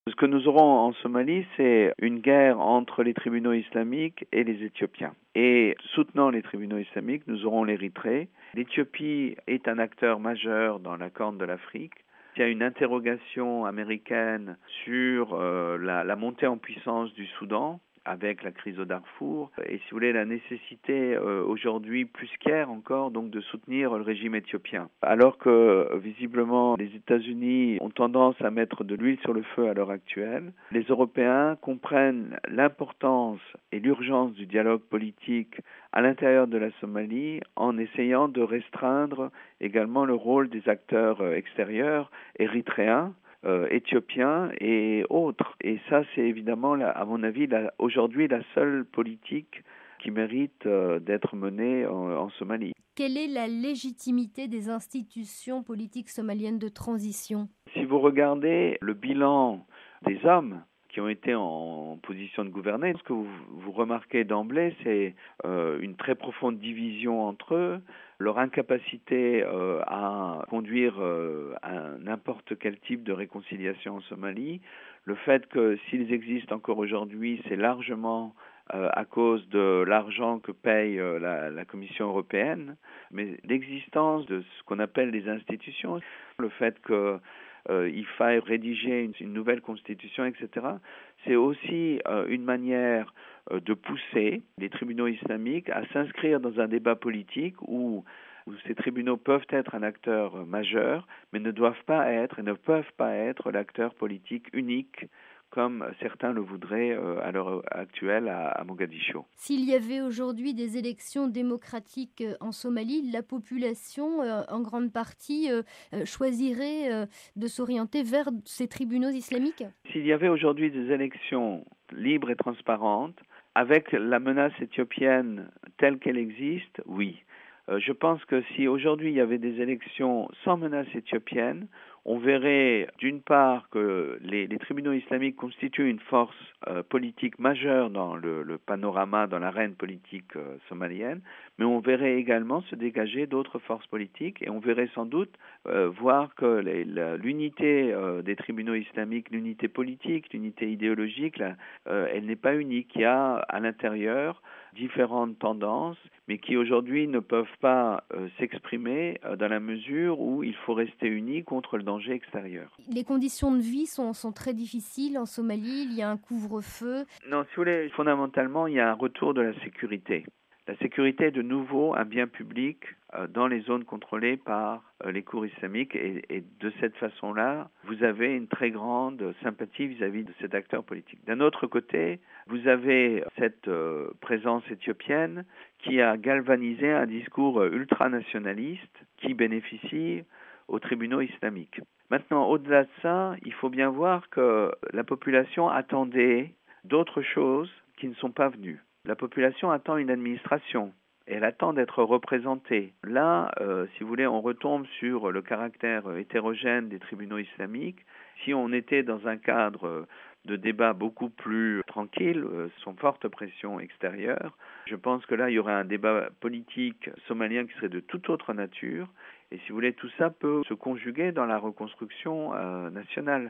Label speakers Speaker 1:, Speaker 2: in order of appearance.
Speaker 1: Ce que nous aurons en Somalie, c'est une guerre entre les tribunaux islamiques et les Éthiopiens. Et soutenant les tribunaux islamiques, nous aurons l'Érythrée. L'Éthiopie est un acteur majeur dans la Corne de l'Afrique. Il y a une interrogation américaine sur la montée en puissance du Soudan avec la crise au Darfour et si vous voulez la nécessité aujourd'hui plus qu'hier encore donc de soutenir le régime éthiopien. Alors que visiblement les États-Unis ont tendance à mettre de l'huile sur le feu à l'heure actuelle, les Européens comprennent l'importance et l'urgence du dialogue politique à l'intérieur de la Somalie en essayant de restreindre également le rôle des acteurs extérieurs érythréens, éthiopiens et autres. Et ça, c'est évidemment, à mon avis, aujourd'hui la seule politique qui mérite d'être menée en Somalie.
Speaker 2: Quelle est la légitimité des institutions politiques somaliennes de transition ?
Speaker 1: Si vous regardez le bilan des hommes qui ont été en position de gouverner, ce que vous remarquez d'emblée, c'est une très profonde division entre eux, leur incapacité à conduire à n'importe quel type de réconciliation en Somalie, le fait que s'ils existent encore aujourd'hui, c'est largement à cause de l'argent que paye la Commission européenne, mais l'existence de ce qu'on appelle les institutions, le fait que il faille rédiger une nouvelle constitution, etc. C'est aussi une manière de pousser les tribunaux islamiques à s'inscrire dans un débat politique où ces tribunaux peuvent être un acteur majeur, mais ne doivent pas être et ne peuvent pas être l'acteur politique unique comme certains le voudraient à l'heure actuelle à Mogadiscio.
Speaker 2: S'il y avait aujourd'hui des élections démocratiques en Somalie, la population, en grande partie, choisirait de s'orienter vers ces tribunaux islamiques ?
Speaker 1: S'il y avait aujourd'hui des élections libres et transparentes, avec la menace éthiopienne telle qu'elle existe, oui. Je pense que si aujourd'hui il y avait des élections sans menace éthiopienne, on verrait d'une part que les tribunaux islamiques constituent une force politique majeure dans le panorama, dans l'arène politique somalienne, mais on verrait également se dégager d'autres forces politiques et on verrait sans doute voir que l'unité des tribunaux islamiques, l'unité politique, l'unité idéologique, elle n'est pas unique. Il y a à l'intérieur différentes tendances, mais qui aujourd'hui ne peuvent pas s'exprimer dans la mesure où il faut rester unis contre le danger extérieur.
Speaker 2: Les conditions de vie sont très difficiles en Somalie, il y a un couvre-feu.
Speaker 1: Non, si vous voulez, fondamentalement, il y a un retour de la sécurité. La sécurité est de nouveau un bien public dans les zones contrôlées par les cours islamiques et de cette façon-là, vous avez une très grande sympathie vis-à-vis de cet acteur politique. D'un autre côté, vous avez cette présence éthiopienne qui a galvanisé un discours ultranationaliste qui bénéficie aux tribunaux islamiques. Maintenant, au-delà de ça, il faut bien voir que la population attendait d'autres choses qui ne sont pas venues. La population attend une administration. Elle attend d'être représentée. Là, si vous voulez, on retombe sur le caractère hétérogène des tribunaux islamiques. Si on était dans un cadre de débat beaucoup plus tranquille, sans forte pression extérieure, je pense que là, il y aurait un débat politique somalien qui serait de toute autre nature. Et si vous voulez, tout ça peut se conjuguer dans la reconstruction nationale.